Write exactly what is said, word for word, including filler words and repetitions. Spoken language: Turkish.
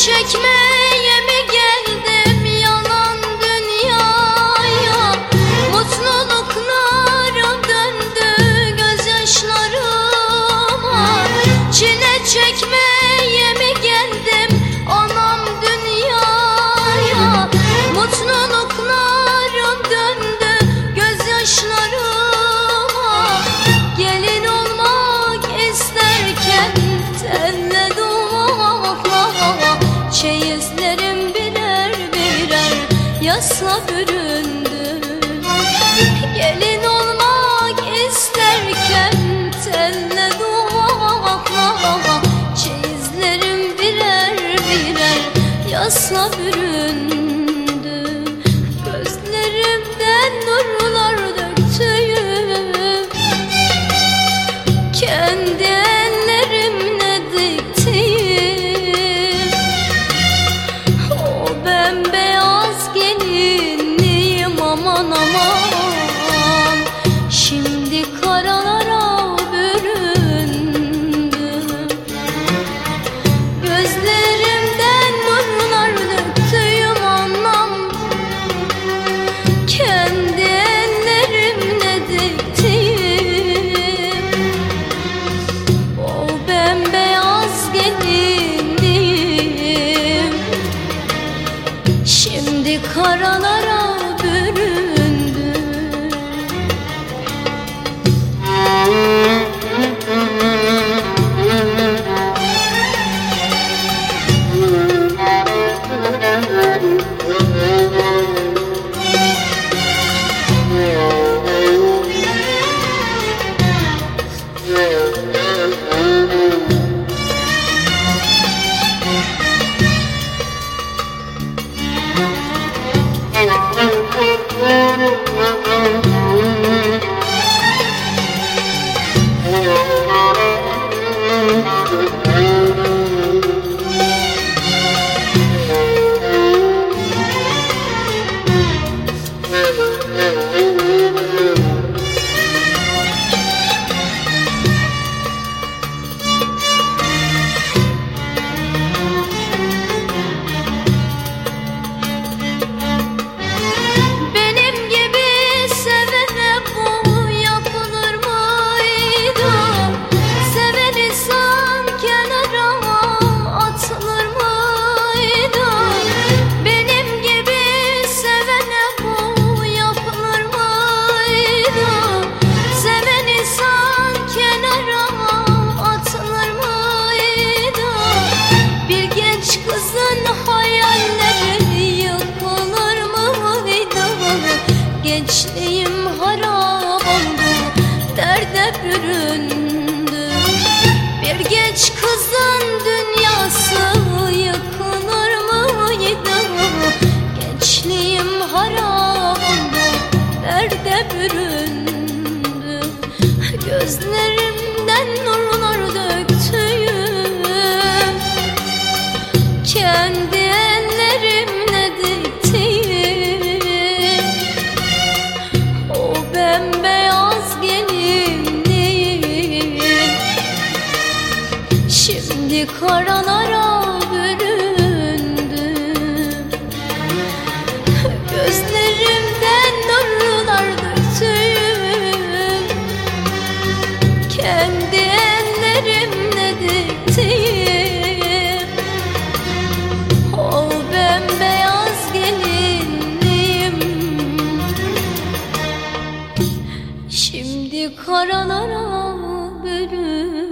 çekmeye mi geldim yalan dünyaya? Mutluluklarım döndü gözyaşlarıma. Çile çekmeye mi geldim anam dünyaya? Mutluluklarım döndü gözyaşlarıma. Gelin olmak isterken telle duvakla, çeyizlerim birer birer yasla büründü. Gelin olmak isterken telle duvakla, çeyizlerim birer birer yasla büründü. Gözlerimden nurlar döktüğüm, kendi ellerimle diktiğim o bembeyaz gelinliğim aman aman, şimdi karalara büründü. Gözlerimden nurlar döktüğüm anlam, kendi ellerimle diktiğim o bembeyaz gelinliğim şimdi karalara büründü. Gençliğim harap oldu, derde büründü. Bir genç kızın dünyası yıkılır mıydı? Gençliğim harap oldu, derde büründü. Gözlerimden nurlar döktüğüm, kendi ellerimle diktiğim o bembeyaz gelinliğim şimdi karalara büründü. Gözlerimden nurlar döktüğüm, kendi ellerimle diktiğim o bembeyaz gelinliğim şimdi karalara büründü.